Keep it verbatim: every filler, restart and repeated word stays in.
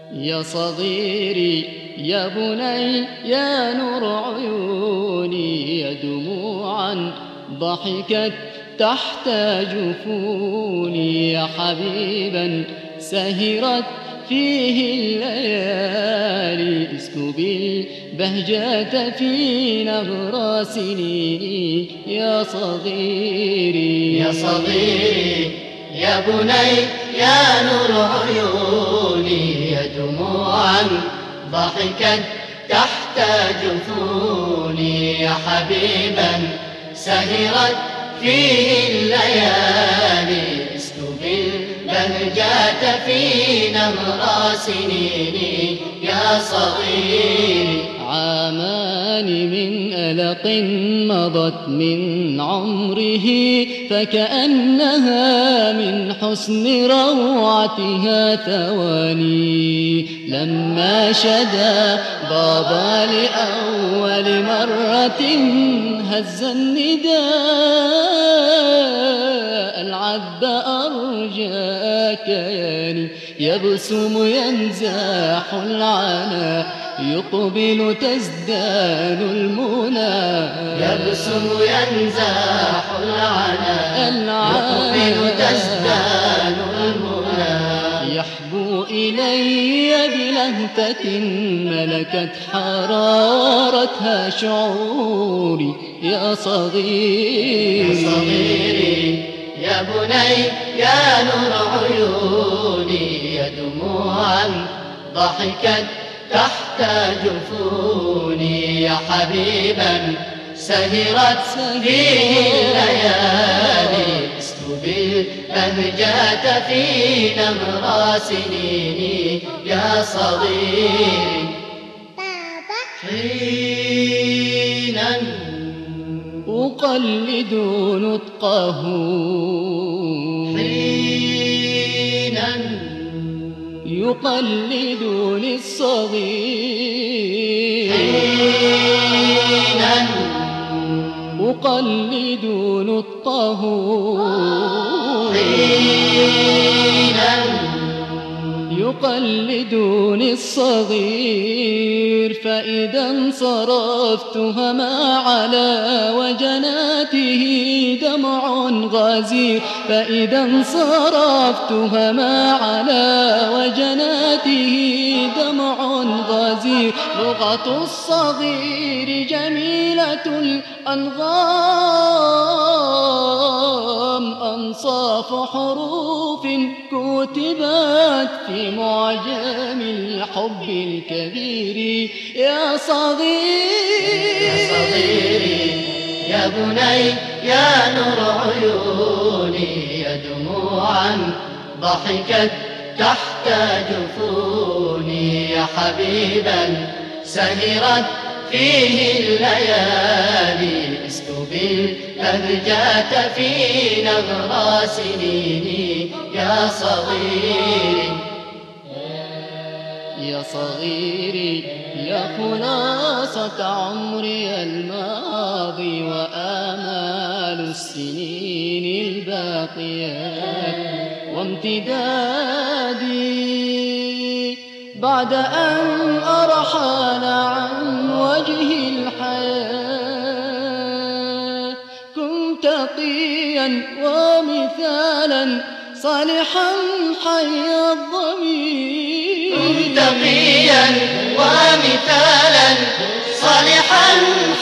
يا صغيري يا بني يا نور عيوني، يا دموعا ضحكت تحت جفوني، يا حبيبا سهرت فيه الليالي، اسكب البهجة في نهر سنيني. يا صغيري يا صغيري يا بني يا نور عيوني، يا دموعا ضحكت تحت جفوني، يا حبيبا سهرت فيه الليالي، اسكب البهجة في نهر سنيني. يا صغيري عامان من ألق مضت من عمره، فكأنها من حسن روعتها ثواني، لما شدا بابا لأول مرة هز النداء العذب أرجى كياني، يبسم ينزاح العنا يقبل تزدان المنى، يبسم ينزاح العنا يقبل تزدان المنى، يحبو إلي بلهفة ملكت حرارتها شعوري. يا صغيري يا صغيري يا بني يا نور عيوني، يا دموعا ضحكت تحت جفوني، يا حبيبا سهرت فيه الليالي، اسكب البهجة في نهر سنيني. يا صغيري حينا أقلد نطقه، حينا يقلدني الصغير، حينا أقلد نطقه، حينا يقلدني الصغير، فإذا انصرفت هما على وجناته دمع غزير، فإذا انصرفت هما على وجناته دمع غزير، لغة الصغير جميلة الأنغام، أنصاف حروف كتبت في معجم الحب الكبير. يا صغيري يا صغيري يا بني يا نور عيوني، يا دموعا ضحكت تحت جفوني، يا حبيبا سهرت فيه الليالي، اسكب البهجة في نهر سنيني. يا صغيري يا صغيري يا خلاصة عمري الماضي وآمال السنين الباقيات، وامتدادي بعد أن أرحل عن وجه الحياة. كنت تقيا ومثالا صالحا حي الضمير، كنت تقيا ومثالا صالحا